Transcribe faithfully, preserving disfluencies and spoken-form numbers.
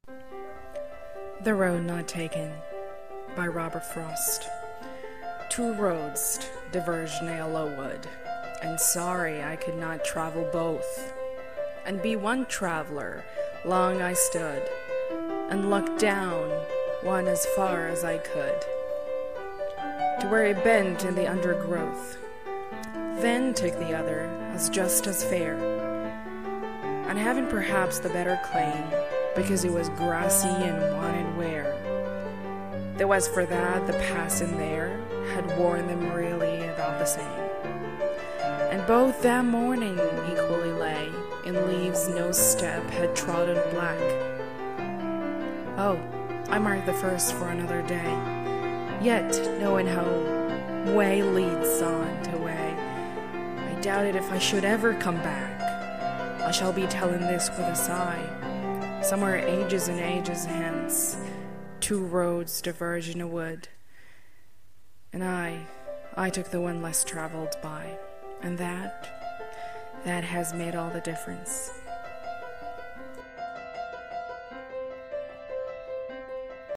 The Road Not Taken by Robert Frost. Two roads diverged near Lowood, and sorry I could not travel both. And be one traveller, long I stood, and looked down one as far as I could, to where it bent in the undergrowth, then took the other as just as fair, and having perhaps the better claim, because it was grassy and wanted wear. Though as for that, the passing there had worn them really about the same. And both that morning equally lay in leaves no step had trodden black. Oh, I marked the first for another day, yet knowing how way leads on to way, I doubted if I should ever come back. I shall be telling this with a sigh, somewhere ages and ages hence, two roads diverge in a wood, and I, I took the one less traveled by, and that, that has made all the difference.